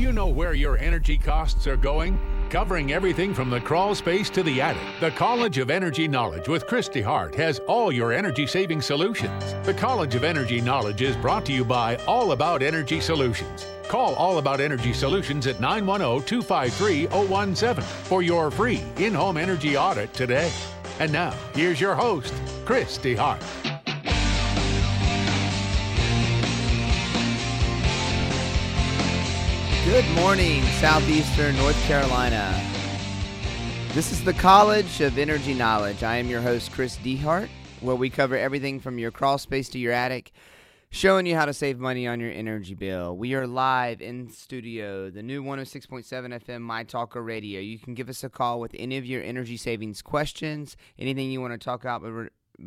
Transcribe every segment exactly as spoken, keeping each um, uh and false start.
you know where your energy costs are going? Covering everything from the crawl space to the attic, the College of Energy Knowledge with Christy Hart has all your energy-saving solutions. The College of Energy Knowledge is brought to you by All About Energy Solutions. Call All About Energy Solutions at nine one zero, two five three, zero one seven for your free in-home energy audit today. And now, here's your host, Christy Hart. Good morning, Southeastern North Carolina. This is the College of Energy Knowledge. I am your host, Chris DeHart, where we cover everything from your crawl space to your attic, showing you how to save money on your energy bill. We are live in studio, the new one oh six point seven F M My Talker Radio. You can give us a call with any of your energy savings questions, anything you want to talk about,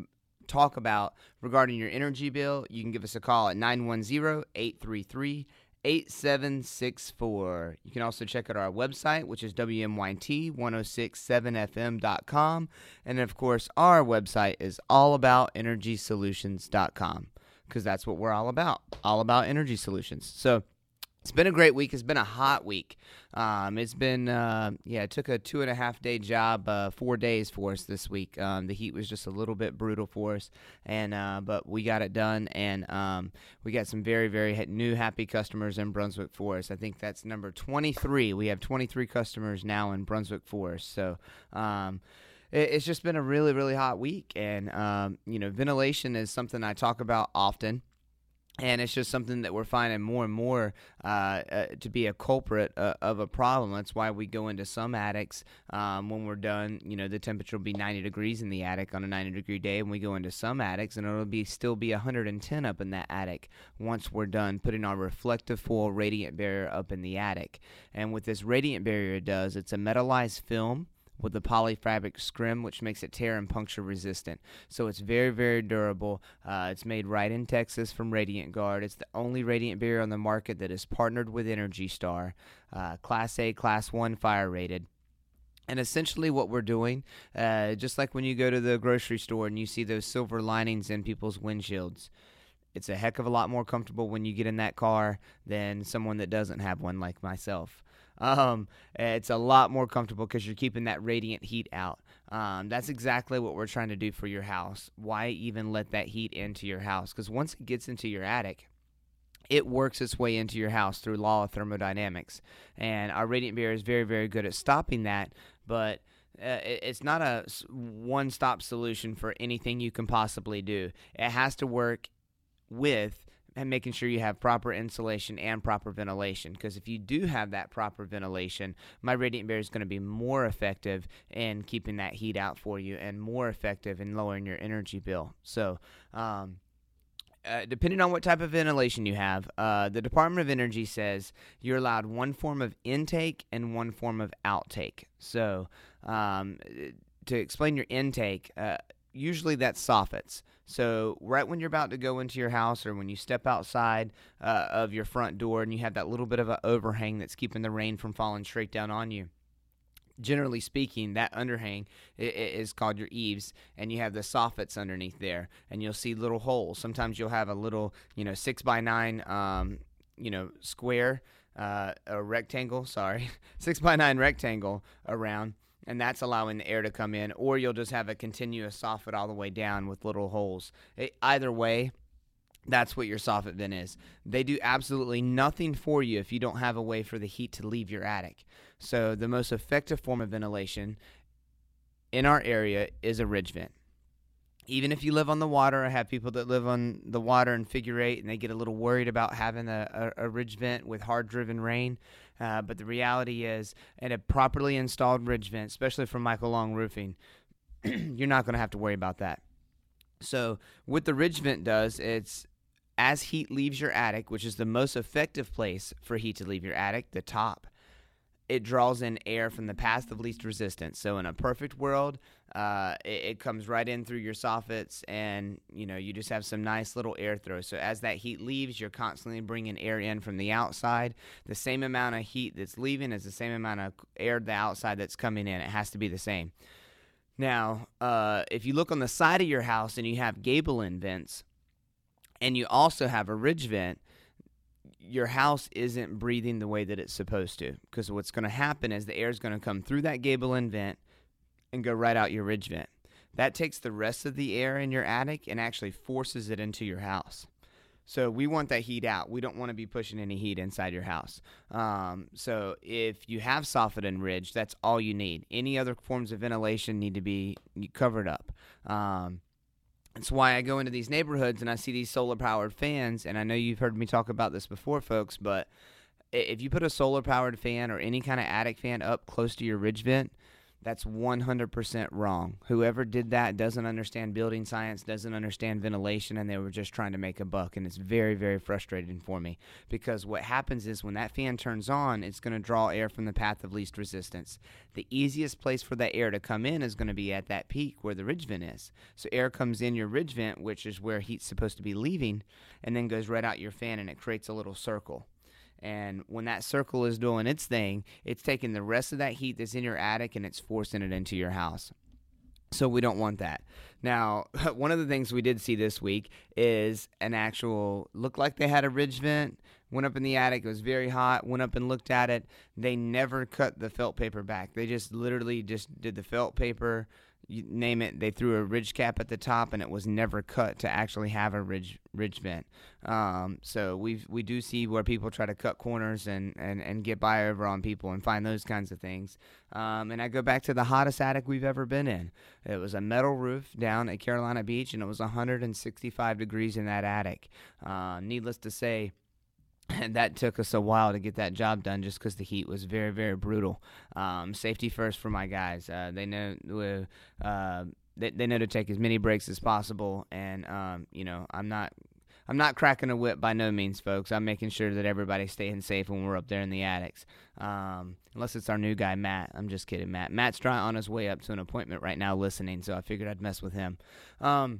talk about regarding your energy bill. You can give us a call at nine one zero, eight three three, eight seven six four. You can also check out our website, which is W M Y T ten sixty-seven F M dot com. And of course, our website is all about energy solutions dot com, because that's what we're all about, all about energy solutions. So it's been a great week. It's been a hot week. Um, it's been, uh, yeah, it took a two and a half day job, uh, four days for us this week. Um, the heat was just a little bit brutal for us, and uh, but we got it done, and um, we got some very, very ha- new happy customers in Brunswick Forest. I think that's number twenty-three. We have twenty-three customers now in Brunswick Forest. So, um, it, it's just been a really, really hot week, and um, you know, ventilation is something I talk about often. And it's just something that we're finding more and more uh, uh, to be a culprit uh, of a problem. That's why we go into some attics um, when we're done. You know, the temperature will be ninety degrees in the attic on a ninety degree day, and we go into some attics, and it'll be still be one hundred ten up in that attic once we're done putting our reflective foil radiant barrier up in the attic. And what this radiant barrier does, it's a metallized film with the polyfabric scrim, which makes it tear and puncture resistant. So it's very, very durable. Uh, it's made right in Texas from Radiant Guard. It's the only radiant barrier on the market that is partnered with Energy Star, uh, Class A, Class one fire rated. And essentially what we're doing, uh, just like when you go to the grocery store and you see those silver linings in people's windshields, it's a heck of a lot more comfortable when you get in that car than someone that doesn't have one like myself. Um, it's a lot more comfortable because you're keeping that radiant heat out. Um, that's exactly what we're trying to do for your house. Why even let that heat into your house? Because once it gets into your attic, it works its way into your house through law of thermodynamics. And our radiant barrier is very, very good at stopping that, but Uh, it's not a one-stop solution for anything you can possibly do. It has to work with and making sure you have proper insulation and proper ventilation, because if you do have that proper ventilation, my radiant barrier is going to be more effective in keeping that heat out for you and more effective in lowering your energy bill. So um, uh, depending on what type of ventilation you have, uh, the Department of Energy says you're allowed one form of intake and one form of outtake. So um, to explain your intake, uh, usually that's soffits. So right when you're about to go into your house, or when you step outside uh, of your front door and you have that little bit of an overhang that's keeping the rain from falling straight down on you, generally speaking, that underhang is called your eaves, and you have the soffits underneath there, and you'll see little holes. Sometimes you'll have a little, you know, six by nine, um, you know, square, uh, a rectangle, sorry, six by nine rectangle around, and that's allowing the air to come in, or you'll just have a continuous soffit all the way down with little holes. It, either way, that's what your soffit vent is. They do absolutely nothing for you if you don't have a way for the heat to leave your attic. So the most effective form of ventilation in our area is a ridge vent. Even if you live on the water, I have people that live on the water and figure eight, and they get a little worried about having a, a, a ridge vent with hard-driven rain. Uh, but the reality is, in a properly installed ridge vent, especially from Michael Long Roofing, you're not going to have to worry about that. So what the ridge vent does, it's as heat leaves your attic, which is the most effective place for heat to leave your attic, the top, it draws in air from the path of least resistance. So in a perfect world, uh, it, it comes right in through your soffits, and you know you just have some nice little air throw. So as that heat leaves, you're constantly bringing air in from the outside. The same amount of heat that's leaving is the same amount of air the outside that's coming in. It has to be the same. Now, uh, if you look on the side of your house and you have gable-in vents, and you also have a ridge vent, your house isn't breathing the way that it's supposed to, because what's going to happen is the air is going to come through that gable end vent and go right out your ridge vent. That takes the rest of the air in your attic and actually forces it into your house. So we want that heat out. We don't want to be pushing any heat inside your house. Um, so if you have soffit and ridge, that's all you need. Any other forms of ventilation need to be covered up. Um, That's why I go into these neighborhoods and I see these solar-powered fans, and I know you've heard me talk about this before, folks, but if you put a solar-powered fan or any kind of attic fan up close to your ridge vent, that's one hundred percent wrong. Whoever did that doesn't understand building science, doesn't understand ventilation, and they were just trying to make a buck, and it's very, very frustrating for me, because what happens is when that fan turns on, it's going to draw air from the path of least resistance. The easiest place for that air to come in is going to be at that peak where the ridge vent is. So air comes in your ridge vent, which is where heat's supposed to be leaving, and then goes right out your fan, and it creates a little circle. And when that circle is doing its thing, it's taking the rest of that heat that's in your attic and it's forcing it into your house. So we don't want that. Now, one of the things we did see this week is an actual, looked like they had a ridge vent, went up in the attic, it was very hot, went up and looked at it. They never cut the felt paper back. They just literally just did the felt paper, you name it, they threw a ridge cap at the top, and it was never cut to actually have a ridge ridge vent. Um, so we we do see where people try to cut corners and, and, and get by over on people and find those kinds of things. Um, and I go back to the hottest attic we've ever been in. It was a metal roof down at Carolina Beach, and it was one hundred sixty-five degrees in that attic. Uh, needless to say, and that took us a while to get that job done just because the heat was very, very brutal. Um, safety first for my guys. Uh, they know uh, they, they know to take as many breaks as possible, and um, you know I'm not I'm not cracking a whip by no means, folks. I'm making sure that everybody's staying safe when we're up there in the attics. Um, unless it's our new guy, Matt. I'm just kidding, Matt. Matt's trying on his way up to an appointment right now listening, so I figured I'd mess with him. Um,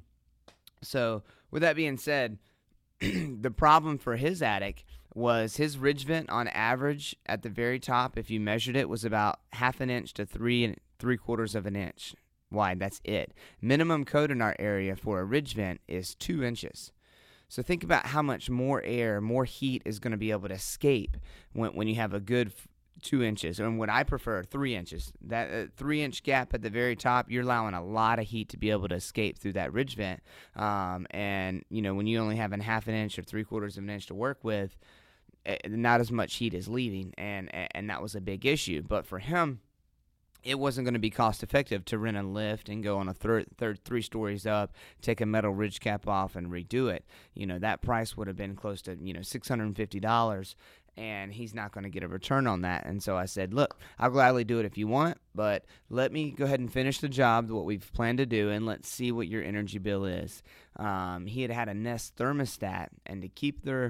so with that being said, the problem for his attic was his ridge vent on average at the very top, if you measured it, was about half an inch to three and three quarters of an inch wide. That's it. Minimum code in our area for a ridge vent is two inches. So think about how much more air, more heat is going to be able to escape when when you have a good f- two inches. And what I prefer, three inches. That uh, three-inch gap at the very top, you're allowing a lot of heat to be able to escape through that ridge vent. Um, and, you know, when you only have a half an inch or three-quarters of an inch to work with, not as much heat is leaving, and and that was a big issue. But for him, it wasn't going to be cost effective to rent a lift and go on a third, third three stories up, take a metal ridge cap off, and redo it. You know, that price would have been close to, you know, six hundred fifty dollars, and he's not going to get a return on that. And so I said, look, I'll gladly do it if you want, but let me go ahead and finish the job, what we've planned to do, and let's see what your energy bill is. Um, he had had a Nest thermostat, and to keep their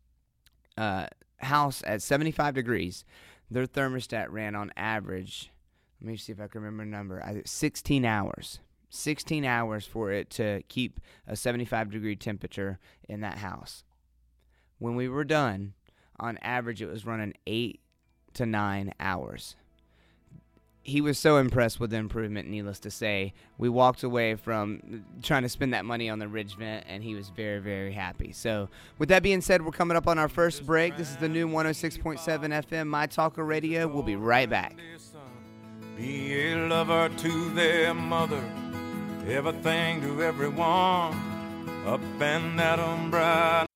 Uh, house at seventy-five degrees, their thermostat ran on average, let me see if I can remember the number, I, sixteen hours. sixteen hours for it to keep a seventy-five degree temperature in that house. When we were done, on average it was running eight to nine hours. He was so impressed with the improvement, needless to say. We walked away from trying to spend that money on the ridge vent, and he was very, very happy. So with that being said, we're coming up on our first break. This is the new one oh six point seven F M My Talker Radio. We'll be right back. Be a lover to their mother, everything to everyone, up and at 'em bright.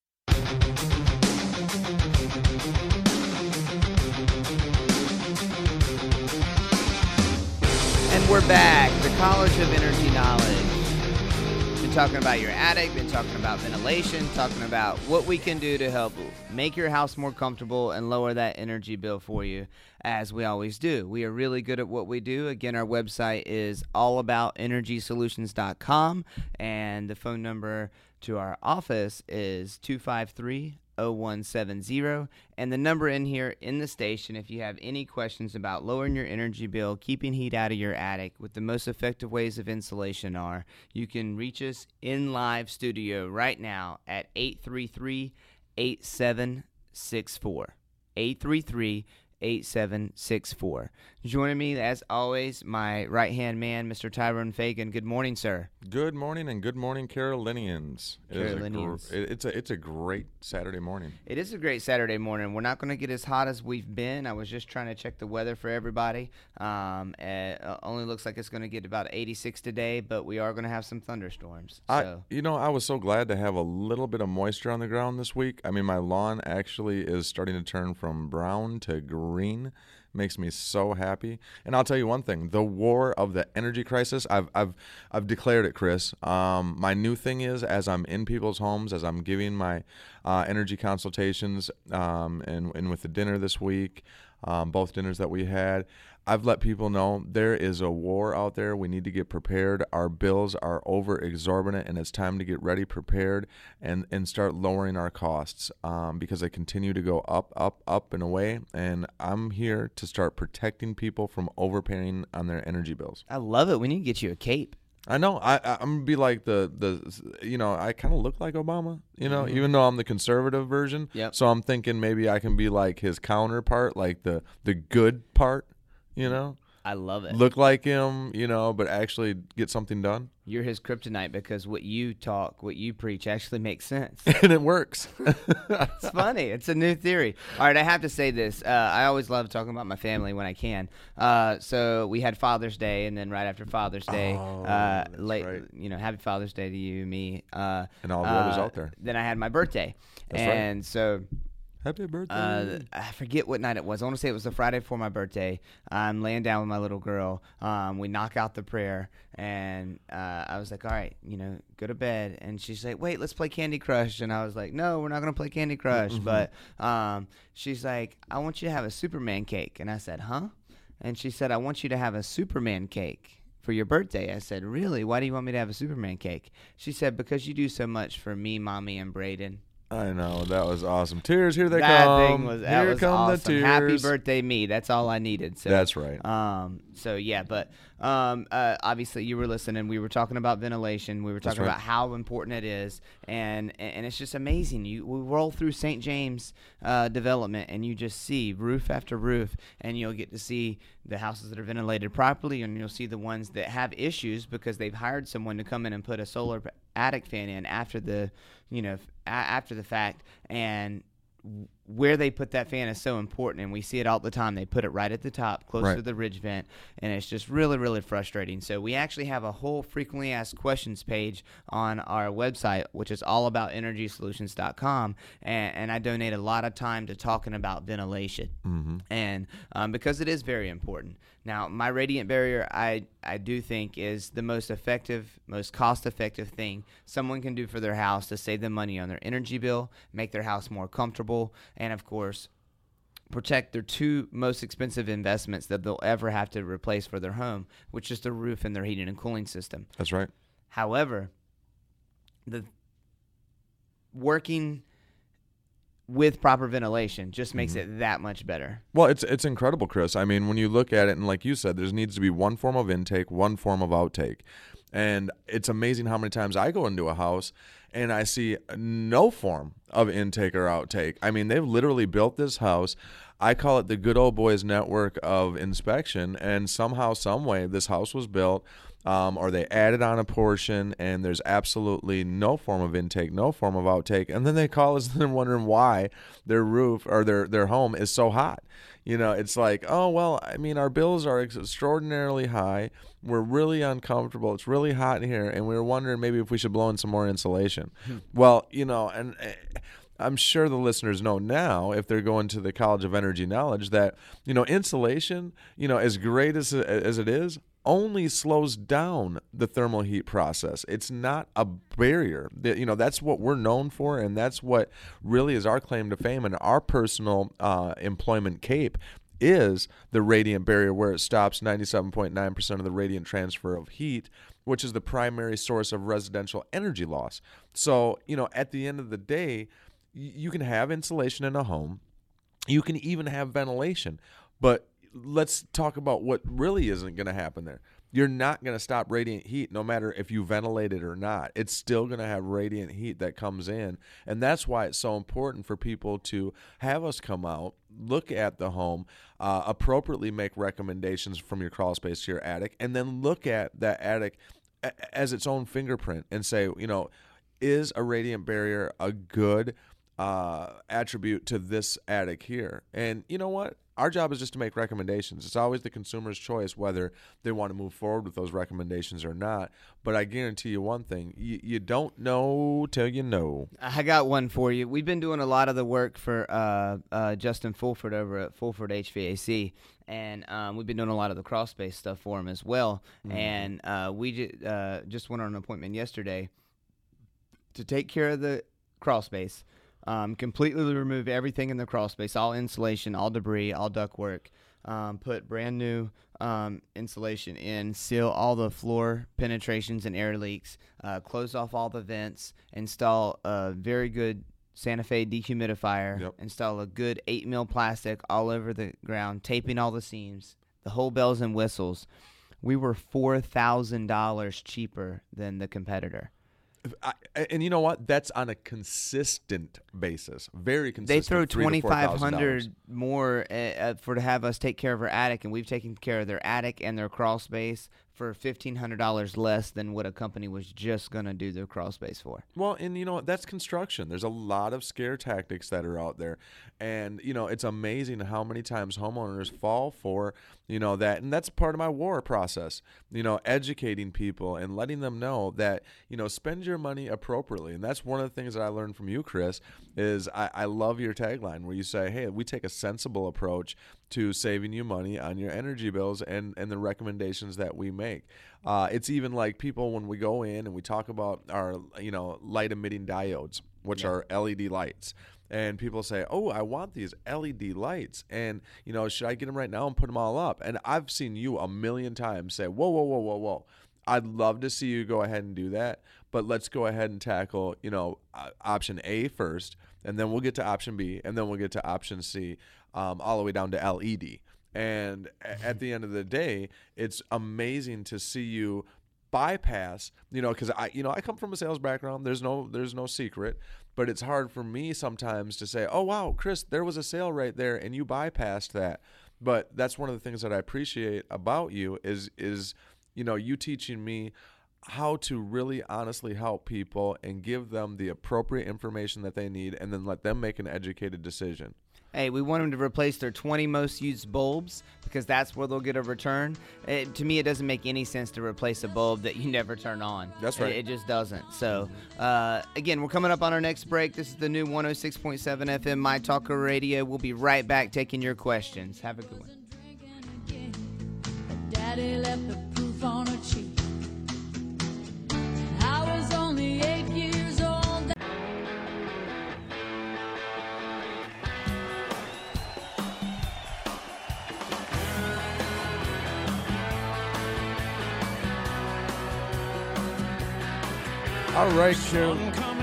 And we're back, the College of Energy Knowledge. Been talking about your attic, been talking about ventilation, talking about what we can do to help make your house more comfortable and lower that energy bill for you, as we always do. We are really good at what we do. Again, our website is all about energy solutions dot com, and the phone number to our office is two five three, oh one seven zero, and the number in here in the station, if you have any questions about lowering your energy bill, keeping heat out of your attic, what the most effective ways of insulation are, you can reach us in live studio right now at eight three three, eight seven six four. eight three three, eight seven six four. Joining me, as always, my right-hand man, Mister Tyrone Fagan. Good morning, sir. Good morning, and good morning, Carolinians. It is a Carolinians. gr- it- it's a it's a great Saturday morning. It is a great Saturday morning. We're not going to get as hot as we've been. I was just trying to check the weather for everybody. Um, it uh, only looks like it's going to get about eighty-six today, but we are going to have some thunderstorms. So. I, you know, I was so glad to have a little bit of moisture on the ground this week. I mean, my lawn actually is starting to turn from brown to green. Makes me so happy. And I'll tell you one thing: the war of the energy crisis. I've I've I've declared it, Chris. Um, my new thing is, as I'm in people's homes, as I'm giving my uh, energy consultations, um, and and with the dinner this week, um, both dinners that we had, I've let people know there is a war out there. We need to get prepared. Our bills are over exorbitant, and it's time to get ready, prepared, and, and start lowering our costs um, because they continue to go up, up, up and away. And I'm here to start protecting people from overpaying on their energy bills. I love it. We need to get you a cape. I know. I, I, I'm gonna be like the the you know I kind of look like Obama, you know, mm-hmm. even though I'm the conservative version. Yep. So I'm thinking maybe I can be like his counterpart, like the the good part. You know, I love it. Look like him, you know, but actually get something done. You're his kryptonite because what you talk, what you preach actually makes sense. And it works. It's funny. It's a new theory. All right, I have to say this. Uh, I always love talking about my family when I can. Uh, so we had Father's Day, and then right after Father's Day, oh, uh, that's late, right. you know, Happy Father's Day to you, me. Uh, and all the others uh, out there. Then I had my birthday. That's and right. so... Happy birthday. Uh, I forget what night it was. I want to say it was the Friday before my birthday. I'm laying down with my little girl. Um, we knock out the prayer, and uh, I was like, all right, you know, go to bed. And she's like, wait, let's play Candy Crush. And I was like, no, we're not going to play Candy Crush. Mm-hmm. But um, she's like, I want you to have a Superman cake. And I said, huh? And she said, I want you to have a Superman cake for your birthday. I said, really? Why do you want me to have a Superman cake? She said, because you do so much for me, Mommy, and Braden. I know, that was awesome. Tears, here they that come. Thing was, that here was come awesome. the tears. Happy birthday, me. That's all I needed. So, That's right. Um. So yeah, but um. Uh, obviously, you were listening. We were talking about ventilation. We were talking right. about how important it is, and and it's just amazing. You we roll through Saint James uh, development, and you just see roof after roof, and you'll get to see the houses that are ventilated properly, and you'll see the ones that have issues because they've hired someone to come in and put a solar attic fan in after the, you know, a- after the fact, and where they put that fan is so important, and we see it all the time. They put it right at the top, close right. to the ridge vent, and it's just really, really frustrating. So we actually have a whole frequently asked questions page on our website, which is all about energy solutions dot com, and, and I donate a lot of time to talking about ventilation, mm-hmm. and um, because it is very important. Now, my radiant barrier, I, I do think, is the most effective, most cost-effective thing someone can do for their house to save them money on their energy bill, make their house more comfortable, and, of course, protect their two most expensive investments that they'll ever have to replace for their home, which is the roof and their heating and cooling system. That's right. However, the working with proper ventilation just makes mm-hmm. it that much better. Well, it's it's incredible, Chris. I mean, when you look at it, and like you said, there needs to be one form of intake, one form of outtake. And it's amazing how many times I go into a house and I see no form of intake or outtake. I mean, they've literally built this house. I call it the good old boys network of inspection, and somehow, some way, this house was built, um, or they added on a portion, and there's absolutely no form of intake, no form of outtake, and then they call us and they're wondering why their roof or their, their home is so hot. You know, it's like, oh, well, I mean, our bills are extraordinarily high. We're really uncomfortable. It's really hot in here, and we were wondering maybe if we should blow in some more insulation. Well, you know, and I'm sure the listeners know now, if they're going to the College of Energy Knowledge, that, you know, insulation, you know, as great as as it is, only slows down the thermal heat process. It's not a barrier. You know, that's what we're known for, and that's what really is our claim to fame and our personal uh, employment cape is the radiant barrier, where it stops ninety-seven point nine percent of the radiant transfer of heat, which is the primary source of residential energy loss. So, you know, at the end of the day, you can have insulation in a home. You can even have ventilation, but let's talk about what really isn't going to happen there. you're not going to stop radiant heat no matter if you ventilate it or not. It's still going to have radiant heat that comes in. And that's why it's so important for people to have us come out, look at the home, uh, appropriately make recommendations from your crawl space to your attic, and then look at that attic a- as its own fingerprint and say, you know, is a radiant barrier a good uh, attribute to this attic here? And you know what? Our job is just to make recommendations. It's always the consumer's choice whether they want to move forward with those recommendations or not. But I guarantee you one thing, you, you don't know till you know. I got one for you. We've been doing a lot of the work for uh, uh, Justin Fulford over at Fulford H V A C, and um, we've been doing a lot of the crawl space stuff for him as well. Mm-hmm. And uh, we ju- uh, just went on an appointment yesterday to take care of the crawl space. Um, completely remove everything in the crawl space, all insulation, all debris, all ductwork. Um, put brand new um, insulation in, seal all the floor penetrations and air leaks, uh, close off all the vents, install a very good Santa Fe dehumidifier, yep. install a good eight mil plastic all over the ground, taping all the seams, the whole bells and whistles. We were four thousand dollars cheaper than the competitor. I, and you know what? That's on a consistent basis, very consistent. They throw twenty five hundred more uh, for to have us take care of our attic, and we've taken care of their attic and their crawl space for fifteen hundred dollars less than what a company was just going to do their crawl space for. Well, and you know what? That's construction. There's a lot of scare tactics that are out there, and you know it's amazing how many times homeowners fall for you know that, and that's part of my war process. You know, educating people and letting them know that you know spend your money appropriately, and that's one of the things that I learned from you, Chris. Is I, I love your tagline where you say, "Hey, we take a sensible approach to saving you money on your energy bills and and the recommendations that we make." Uh, it's even like people when we go in and we talk about our you know light emitting diodes, which yeah. are L E D lights. And people say, oh, I want these L E D lights. And, you know, should I get them right now and put them all up? And I've seen you a million times say, whoa, whoa, whoa, whoa, whoa. I'd love to see you go ahead and do that. But let's go ahead and tackle, you know, uh, option A first. And then we'll get to option B. And then we'll get to option C um, all the way down to L E D. And at the end of the day, it's amazing to see you bypass, you know, because I, you know, I come from a sales background. There's no, there's no secret, but it's hard for me sometimes to say, oh wow, Chris, there was a sale right there, and you bypassed that. But that's one of the things that I appreciate about you is, is, you know, you teaching me how to really honestly help people and give them the appropriate information that they need, and then let them make an educated decision. Hey, we want them to replace their twenty most used bulbs because that's where they'll get a return. It, to me, it doesn't make any sense to replace a bulb that you never turn on. That's right. It, it just doesn't. So, uh, again, we're coming up on our next break. This is the new one oh six point seven F M My Talker Radio. We'll be right back taking your questions. Have a good one. Daddy left the proof on her cheek. I was only eight years old. All right, Carol.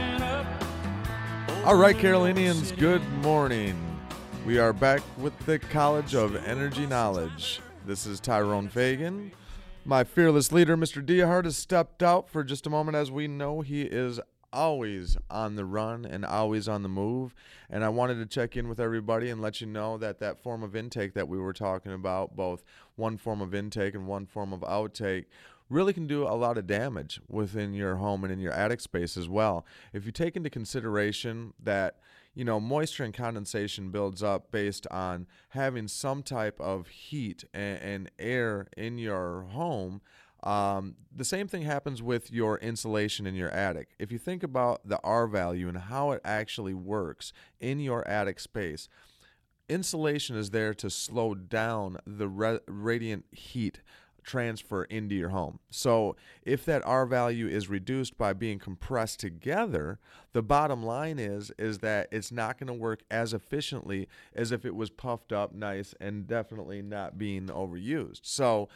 All right, Carolinians, good morning. We are back with the College of Energy Knowledge. This is Tyrone Fagan. My fearless leader, Mister Diehard, has stepped out for just a moment. As we know, he is always on the run and always on the move. And I wanted to check in with everybody and let you know that that form of intake that we were talking about, both one form of intake and one form of outtake, really can do a lot of damage within your home and in your attic space as well. If you take into consideration that, you know, moisture and condensation builds up based on having some type of heat and, and air in your home, um, the same thing happens with your insulation in your attic. If you think about the R value and how it actually works in your attic space, insulation is there to slow down the ra- radiant heat transfer into your home. So if that R value is reduced by being compressed together, the bottom line is is that it's not going to work as efficiently as if it was puffed up nice and definitely not being overused. So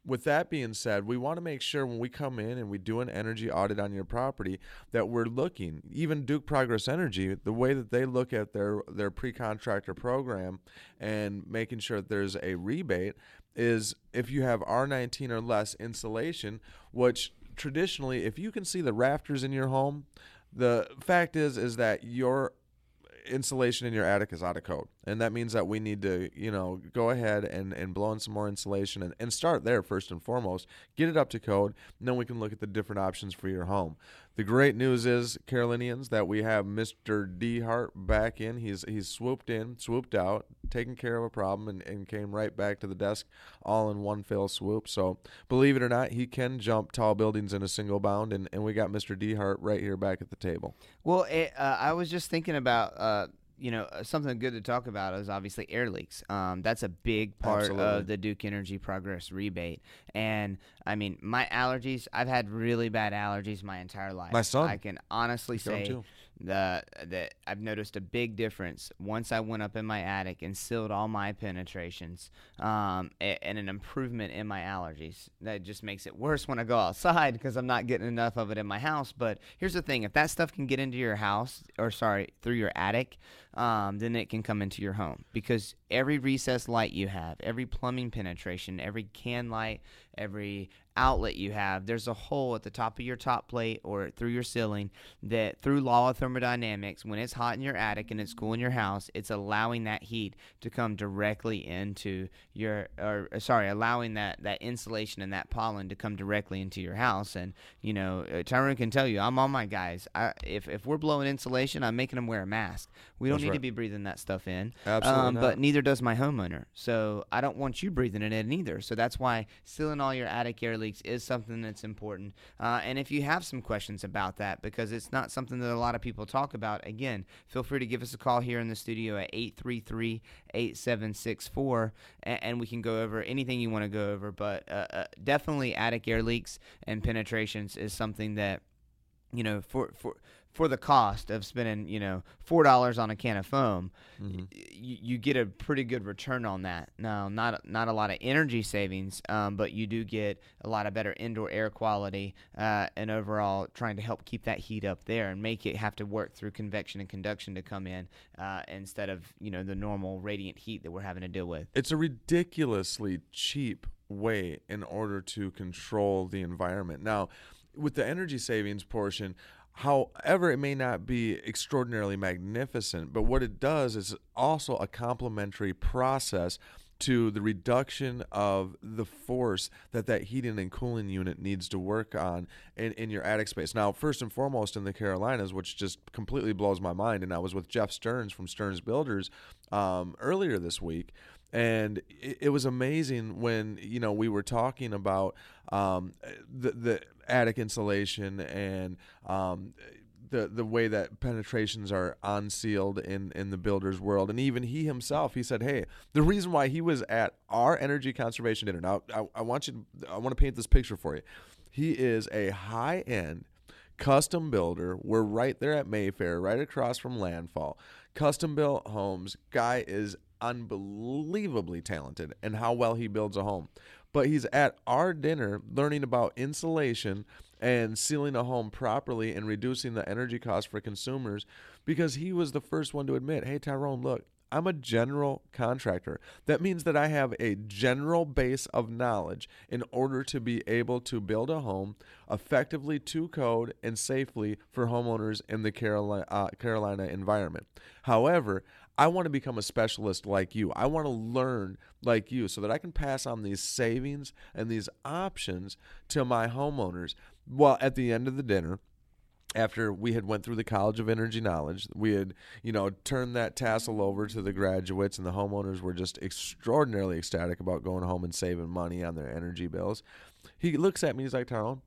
with that being said, we want to make sure when we come in and we do an energy audit on your property that we're looking, even Duke Progress Energy, the way that they look at their, their pre-contractor program and making sure that there's a rebate is if you have R nineteen or less insulation, which traditionally, if you can see the rafters in your home, the fact is is that your insulation in your attic is out of code, and that means that we need to, you know, go ahead and, and blow in some more insulation and, and start there first and foremost, get it up to code, and then we can look at the different options for your home. The great news is, Carolinians, that we have Mister Dehart back in. He's he's swooped in, swooped out, taken care of a problem, and, and came right back to the desk all in one fell swoop. So believe it or not, he can jump tall buildings in a single bound, and, and we got Mister Dehart right here back at the table. Well, it, uh, I was just thinking about uh, you know, something good to talk about is obviously air leaks. Um, that's a big part Absolutely. of the Duke Energy Progress rebate. And I mean, my allergies, I've had really bad allergies my entire life. My son. I can honestly Got 'em say too. the, that I've noticed a big difference once I went up in my attic and sealed all my penetrations, um, a- and an improvement in my allergies. That just makes it worse when I go outside because I'm not getting enough of it in my house. But here's the thing. If that stuff can get into your house, or sorry, through your attic, um, then it can come into your home, because every recessed light you have, every plumbing penetration, every can light, every outlet you have, there's a hole at the top of your top plate or through your ceiling that, through law of thermodynamics, when it's hot in your attic and it's cool in your house, it's allowing that heat to come directly into your, or sorry, allowing that, that insulation and that pollen to come directly into your house. And, you know, uh, Tyrone can tell you, I'm on my guys. I, if, if we're blowing insulation, I'm making them wear a mask. We don't That's need right. to be breathing that stuff in. Absolutely um, not. But neither does my homeowner. So I don't want you breathing it in either. So that's why sealing all your attic air leaks is something that's important. Uh, and if you have some questions about that, because it's not something that a lot of people talk about, again, feel free to give us a call here in the studio at eight three three, eight seven six four, and, and we can go over anything you want to go over. But uh, uh, definitely attic air leaks and penetrations is something that, you know, for for for the cost of spending, you know, four dollars on a can of foam, Mm-hmm. y- you, you get a pretty good return on that. Now, not not a lot of energy savings, um, but you do get a lot of better indoor air quality, uh, and overall trying to help keep that heat up there and make it have to work through convection and conduction to come in, uh, instead of, you know, the normal radiant heat that we're having to deal with. It's a ridiculously cheap way in order to control the environment. Now, with the energy savings portion, however, it may not be extraordinarily magnificent, but what it does is also a complementary process to the reduction of the force that that heating and cooling unit needs to work on in, in your attic space. Now, first and foremost in the Carolinas, which just completely blows my mind, and I was with Jeff Stearns from Stearns Builders um, earlier this week, and it, it was amazing when, you know, we were talking about um, the, the attic insulation and um, the the way that penetrations are unsealed in, in the builder's world. And even he himself, he said, hey, the reason why he was at our energy conservation dinner, now I, I want you to, I want to paint this picture for you. He is a high-end custom builder. We're right there at Mayfair, right across from Landfall. Custom built homes. Guy is unbelievably talented in how well he builds a home. But he's at our dinner learning about insulation and sealing a home properly and reducing the energy cost for consumers, because he was the first one to admit, hey, Tyrone, look, I'm a general contractor. That means that I have a general base of knowledge in order to be able to build a home effectively to code and safely for homeowners in the Carolina, uh, Carolina environment. However, I want to become a specialist like you. I want to learn like you so that I can pass on these savings and these options to my homeowners. Well, at the end of the dinner, after we had went through the College of Energy Knowledge, we had, you know, turned that tassel over to the graduates, and the homeowners were just extraordinarily ecstatic about going home and saving money on their energy bills. He looks at me, he's like, Tyrone,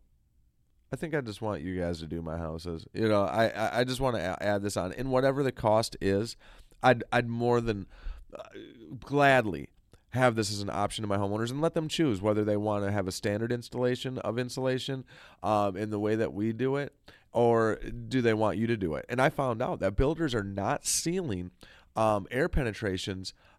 I think I just want you guys to do my houses. You know, I, I, I just want to add this on. And whatever the cost is, I'd, I'd more than uh, gladly have this as an option to my homeowners and let them choose whether they want to have a standard installation of insulation um, in the way that we do it, or do they want you to do it. And I found out that builders are not sealing um, air penetrations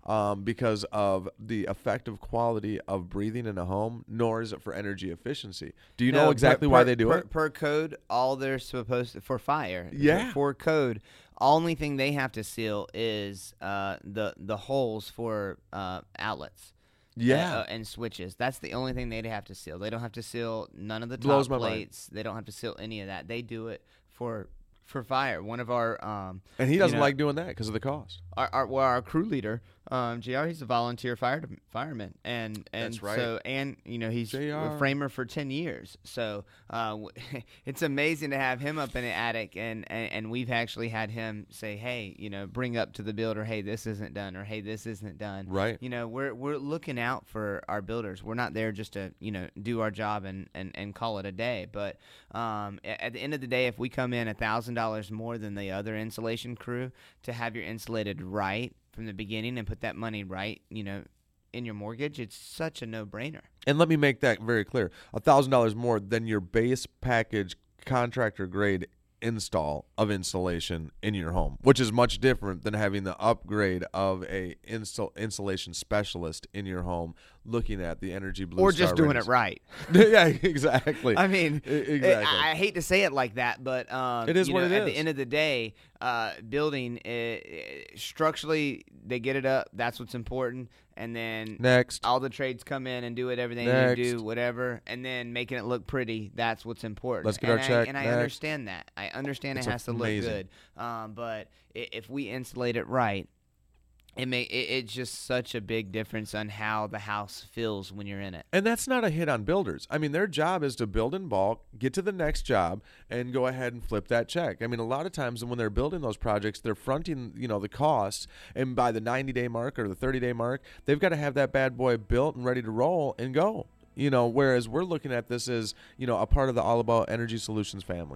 um, because of the effective quality of breathing in a home, nor is it for energy efficiency. Do you No, know exactly per, why per, they do per, it? Per code, all they're supposed to, for fire. Yeah. For code, only thing they have to seal is uh, the the holes for uh, outlets. Yeah. Uh, and switches. That's the only thing they'd have to seal. They don't have to seal none of the top Blows my mind. plates. They don't have to seal any of that. They do it for for fire. One of our um, And he you doesn't know, like doing that because of the cost. our, our well, our crew leader, um, J R, he's a volunteer fire fireman, and and That's right. so and you know he's J R. a framer for ten years. So uh, w- it's amazing to have him up in the attic, and, and and we've actually had him say, hey, you know, bring up to the builder, hey, this isn't done, or hey, this isn't done. Right. You know, we're we're looking out for our builders. We're not there just to you know do our job and and, and call it a day. But um, a- at the end of the day, if we come in a thousand dollars more than the other insulation crew to have your insulated right from the beginning and put that money right, you know, in your mortgage, it's such a no-brainer. And let me make that very clear. one thousand dollars more than your base package contractor grade install of insulation in your home, which is much different than having the upgrade of a install insulation specialist in your home looking at the Energy Blue Or Star just doing ratings. it right. Yeah, exactly. I mean, I- exactly. I, I hate to say it like that, but um, It is you what know, it at is. the end of the day, uh, building uh, structurally, they get it up. That's what's important, and then Next. all the trades come in and do it, everything they Next. do, whatever, and then making it look pretty. That's what's important. Let's get and our I, check. And I Next. understand that. I understand It's it has to amazing. look good. Um, but i- if we insulate it right, it may it, it's just such a big difference on how the house feels when you're in it. And that's not a hit on builders. I mean, their job is to build in bulk, get to the next job, and go ahead and flip that check. I mean, a lot of times when they're building those projects, they're fronting, you know, the costs, and by the ninety-day mark or the thirty-day mark, they've got to have that bad boy built and ready to roll and go. You know, whereas we're looking at this as, you know, a part of the All About Energy Solutions family.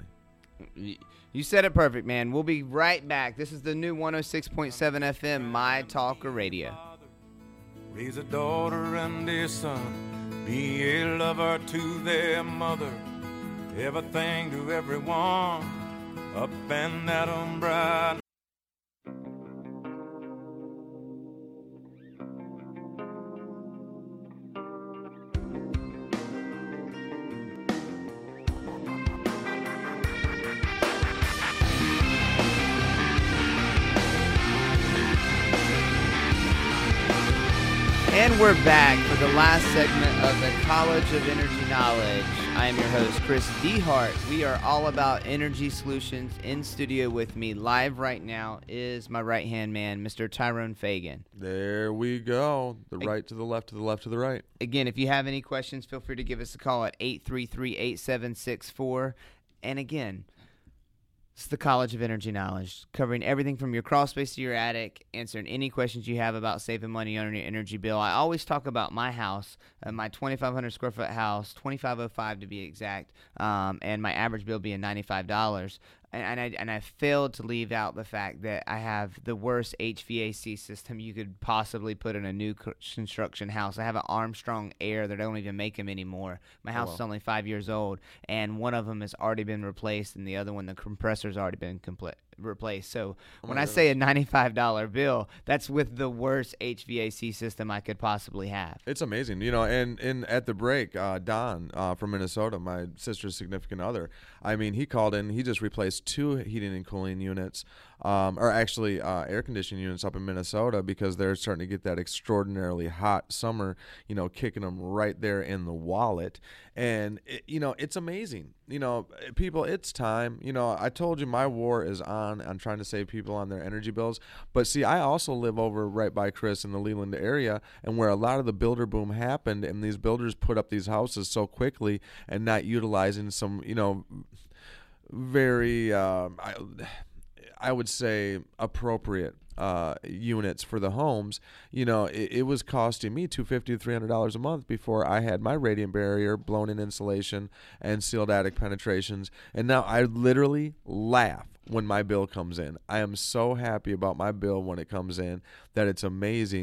You said it perfect, man. We'll be right back. This is the new one oh six point seven F M, My Talker Radio. Raise a daughter and a son, be a lover to their mother, everything to everyone, up and at 'em bright. And we're back for the last segment of the College of Energy Knowledge. I am your host, Chris Dehart. We are all about energy solutions. In studio with me live right now is my right-hand man, Mister Tyrone Fagan. There we go. The right to the left, to the left to the right. Again, if you have any questions, feel free to give us a call at eight three three, eight seven six four. And again, it's the College of Energy Knowledge, covering everything from your crawl space to your attic, answering any questions you have about saving money on your energy bill. I always talk about my house, uh, my twenty-five hundred square foot house, twenty-five oh five to be exact, um, and my average bill being ninety-five dollars. And, and I and I failed to leave out the fact that I have the worst H V A C system you could possibly put in a new co- construction house. I have an Armstrong Air that don't even make them anymore. My house wow. is only five years old, and one of them has already been replaced, and the other one, the compressor's already been complete. replaced. So Oh when my I say a ninety-five dollar bill, that's with the worst H V A C system I could possibly have. It's amazing, you know. And, and at the break, uh, Don uh, from Minnesota, my sister's significant other, I mean, he called in. He just replaced two heating and cooling units, um, or actually uh, air conditioning units up in Minnesota because they're starting to get that extraordinarily hot summer, you know, kicking them right there in the wallet. And, it, you know, it's amazing. You know, people, it's time. You know, I told you my war is on. I'm trying to save people on their energy bills. But see, I also live over right by Chris in the Leland area, and where a lot of the builder boom happened, and these builders put up these houses so quickly and not utilizing some, you know, very, um, I, I would say, appropriate uh, units for the homes. You know, it, it was costing me two hundred fifty dollars to three hundred dollars a month before I had my radiant barrier, blown-in insulation, and sealed attic penetrations. And now I literally laugh when my bill comes in. I am so happy about my bill when it comes in that it's amazing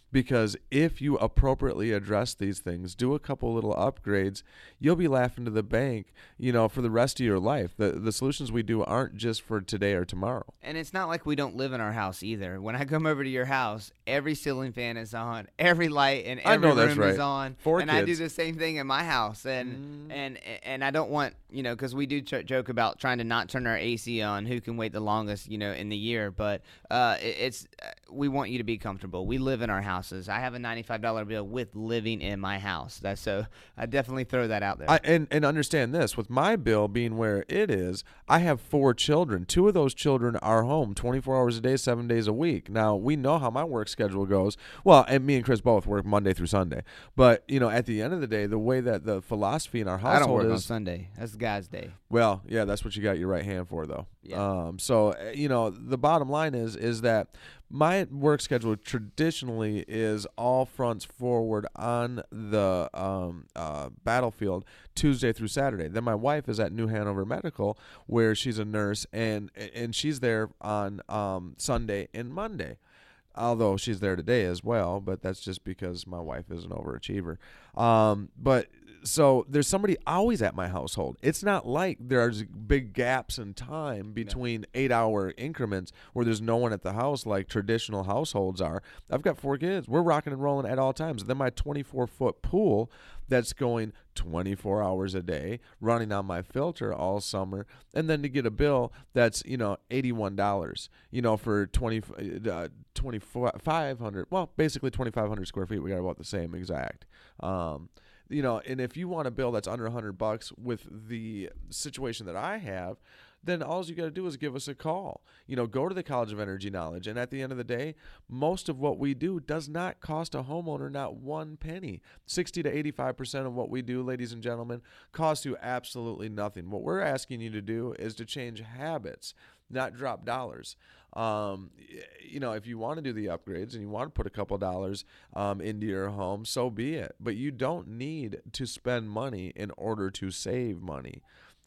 because if you appropriately address these things, do a couple little upgrades, you'll be laughing to the bank, you know, for the rest of your life. The the solutions we do aren't just for today or tomorrow. And it's not like we don't live in our house either. When I come over to your house, every ceiling fan is on, every light in every I know room that's right. is on. Four and kids. I do the same thing in my house. And mm. and and I don't want, you know, because we do ch- joke about trying to not turn our A C on, who can wait the longest, you know, in the year. But uh, it, it's uh, we want you to be comfortable. We live in our houses. I have a ninety-five dollars bill with living in my house. That's so I definitely throw that out there. I, and, and understand this, with my bill being where it is, I have four children. Two of those children are home twenty-four hours a day, seven days a week. Now, we know how my work schedule goes. Well, and me and Chris both work Monday through Sunday. But, you know, at the end of the day, the way that the philosophy in our household is... I don't work is, on Sunday. That's the guy's day. Well, yeah, that's what you got your right hand for, though. Yeah. Um, so, you know, the bottom line is is that my work schedule traditionally is all fronts forward on the um, uh, battlefield Tuesday through Saturday. Then my wife is at New Hanover Medical, where she's a nurse, and and she's there on um, Sunday and Monday. Although she's there today as well, but that's just because my wife is an overachiever. Um, but so there's somebody always at my household. It's not like there's big gaps in time between yeah. eight-hour increments where there's no one at the house like traditional households are. I've got four kids. We're rocking and rolling at all times. Then my twenty-four-foot pool that's going twenty-four hours a day, running on my filter all summer, and then to get a bill that's, you know, eighty-one dollars, you know, for twenty, uh, twenty-five hundred, well, basically twenty-five hundred square feet. We got about the same exact. Um, you know, and if you want a bill that's under one hundred bucks with the situation that I have, then all you got to do is give us a call. You know, go to the College of Energy Knowledge. And at the end of the day, most of what we do does not cost a homeowner not one penny. sixty to eighty-five percent of what we do, ladies and gentlemen, costs you absolutely nothing. What we're asking you to do is to change habits, not drop dollars. Um, you know, if you want to do the upgrades and you want to put a couple dollars um, into your home, so be it. But you don't need to spend money in order to save money.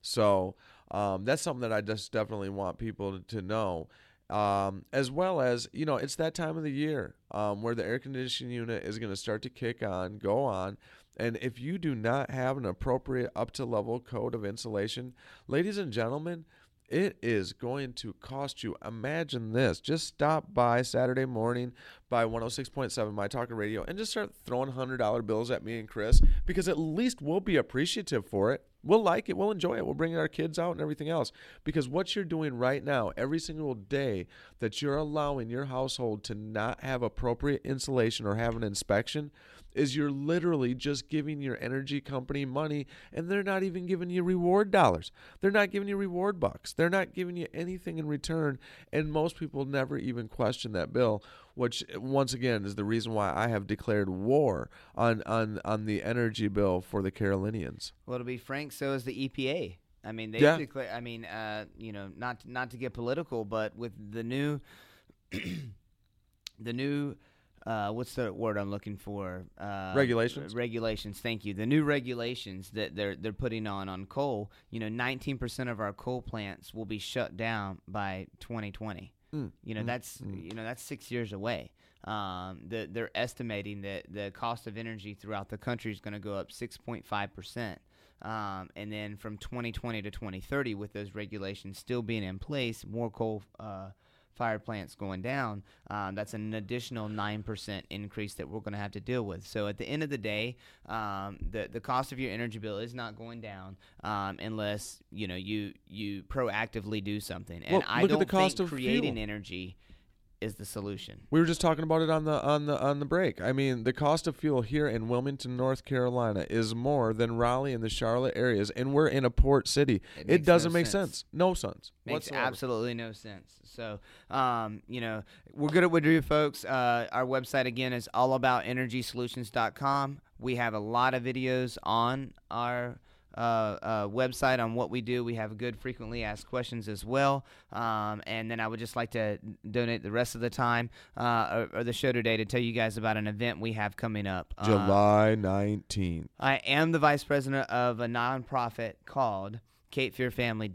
So um, that's something that I just definitely want people to know. Um, as well as, you know, it's that time of the year um, where the air conditioning unit is going to start to kick on, go on. And if you do not have an appropriate up-to-level code of insulation, ladies and gentlemen, it is going to cost you. Imagine this. Just stop by Saturday morning by one oh six point seven My Talker Radio and just start throwing one hundred dollar bills at me and Chris, because at least we'll be appreciative for it. We'll like it. We'll enjoy it. We'll bring our kids out and everything else. Because what you're doing right now, every single day that you're allowing your household to not have appropriate insulation or have an inspection, is you're literally just giving your energy company money, and they're not even giving you reward dollars. They're not giving you reward bucks. They're not giving you anything in return, and most people never even question that bill, which, once again, is the reason why I have declared war on, on, on the energy bill for the Carolinians. Well, to be frank, so is the E P A. I mean, they yeah. declare. I mean, uh, you know, not not to get political, but with the new, the new. Uh, what's the word I'm looking for? Uh, regulations. Regulations. Thank you. The new regulations that they're they're putting on on coal. You know, nineteen percent of our coal plants will be shut down by twenty twenty. Mm. You know, mm. that's mm. you know that's six years away. Um, the, they're estimating that the cost of energy throughout the country is going to go up six point five percent. Um, and then from twenty twenty to twenty thirty, with those regulations still being in place, more coal uh, fired plants going down, um, that's an additional nine percent increase that we're going to have to deal with. So at the end of the day, um, the the cost of your energy bill is not going down um, unless you know you you proactively do something. And well, I look don't at the cost think of creating fuel. energy is the solution. We were just talking about it on the on the on the break. I mean, the cost of fuel here in Wilmington, North Carolina, is more than Raleigh and the Charlotte areas, and we're in a port city. It, it doesn't no make sense. sense. No sense. Makes whatsoever. absolutely no sense. So, um, you know, we're good at what we do, folks. Uh, our website again is all about energy solutions dot com. We have a lot of videos on our Uh, uh, website on what we do. We have good frequently asked questions as well. Um, and then I would just like to donate the rest of the time uh, or, or the show today to tell you guys about an event we have coming up. July nineteenth. I am the vice president of a nonprofit called Cape Fear Family Day.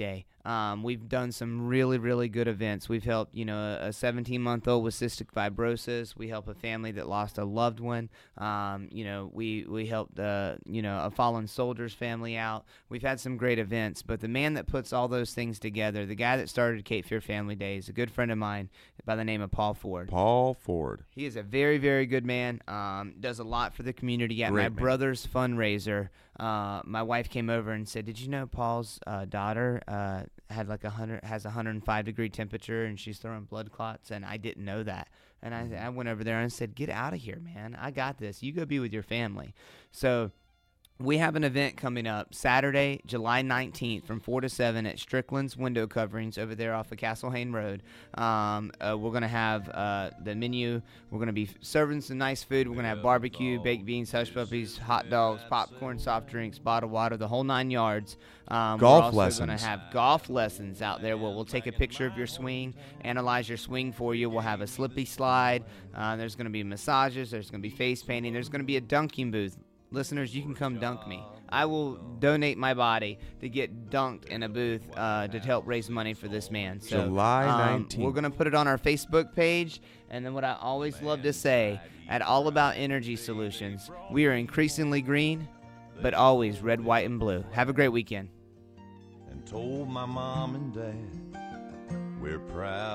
Um, we've done some really, really good events. We've helped, you know, a seventeen-month-old with cystic fibrosis. We help a family that lost a loved one. Um, you know, we we helped, uh, you know, a fallen soldier's family out. We've had some great events. But the man that puts all those things together, the guy that started Cape Fear Family Days, a good friend of mine by the name of Paul Ford. Paul Ford. He is a very, very good man. Um, does a lot for the community. At Great my man. brother's fundraiser, uh, my wife came over and said, "Did you know Paul's uh, daughter uh, had like a hundred has a hundred and five degree temperature and she's throwing blood clots?" And I didn't know that. And I, I went over there and said, "Get out of here, man! I got this. You go be with your family." So we have an event coming up Saturday, July nineteenth from four to seven at Strickland's Window Coverings over there off of Castle Hayne Road. Um, uh, we're going to have uh, the menu. We're going to be serving some nice food. We're going to have barbecue, baked beans, hush puppies, hot dogs, popcorn, soft drinks, bottled water, the whole nine yards. Um, Golf we're also lessons. going to have golf lessons out there where we'll take a picture of your swing, analyze your swing for you. We'll have a slippy slide. Uh, there's going to be massages. There's going to be face painting. There's going to be a dunking booth. Listeners, you can come dunk me. I will donate my body to get dunked in a booth uh, to help raise money for this man. So, July um, nineteenth. we're going to put it on our Facebook page. And then what I always love to say, at All About Energy Solutions, we are increasingly green, but always red, white, and blue. Have a great weekend. And told my mom and dad we're proud.